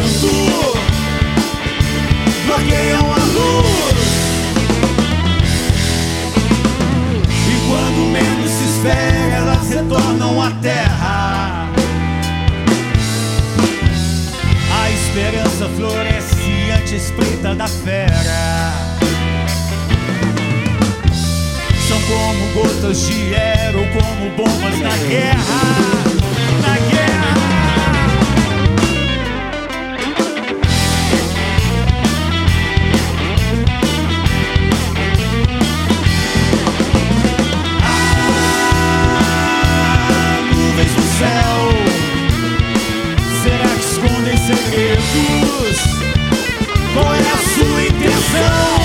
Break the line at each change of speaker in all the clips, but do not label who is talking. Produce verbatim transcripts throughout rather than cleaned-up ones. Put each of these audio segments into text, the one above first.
vento, bloqueiam a luz. E quando menos se espera, elas retornam à terra. A esperança floresce ante a espreita da fera. São como gotas de era ou como bombas na guerra. Na guerra. Ah, nuvens no céu, será que escondem segredos? Qual é a sua intenção?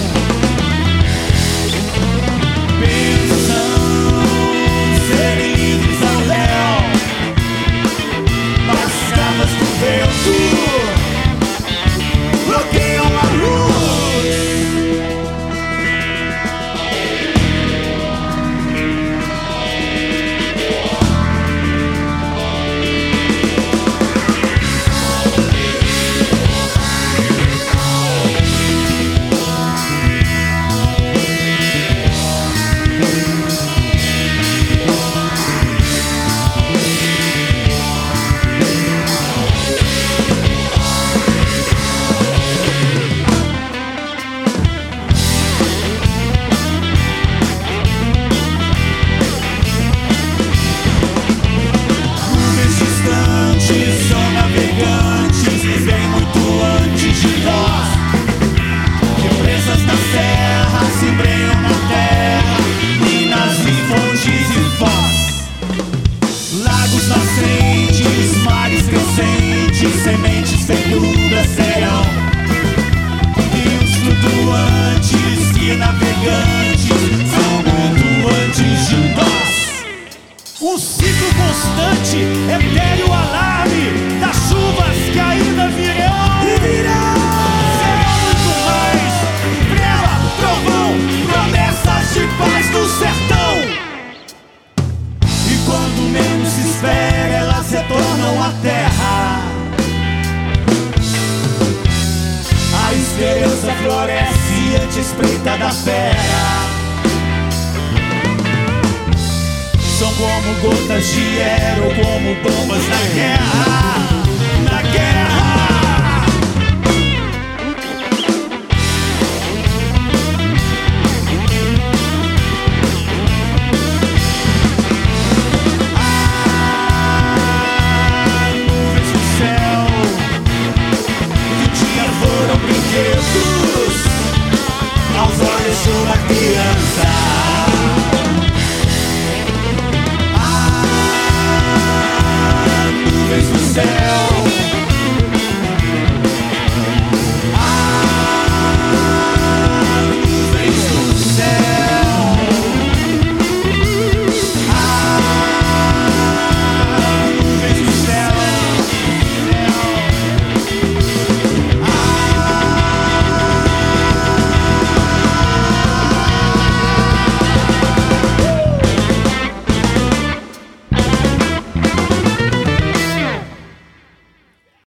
Bloqueiam a luz. Sementes fecundas serão rios flutuantes e navegantes são muito antes de nós. Um ciclo constante, etéreo alarme das chuvas que ainda virão e virão. Serão muito mais, treva, trovão, promessas de paz no sertão. E quando menos se espera, elas retornam à terra. A esperança floresce ante a espreita da fera. São como gotas de era ou como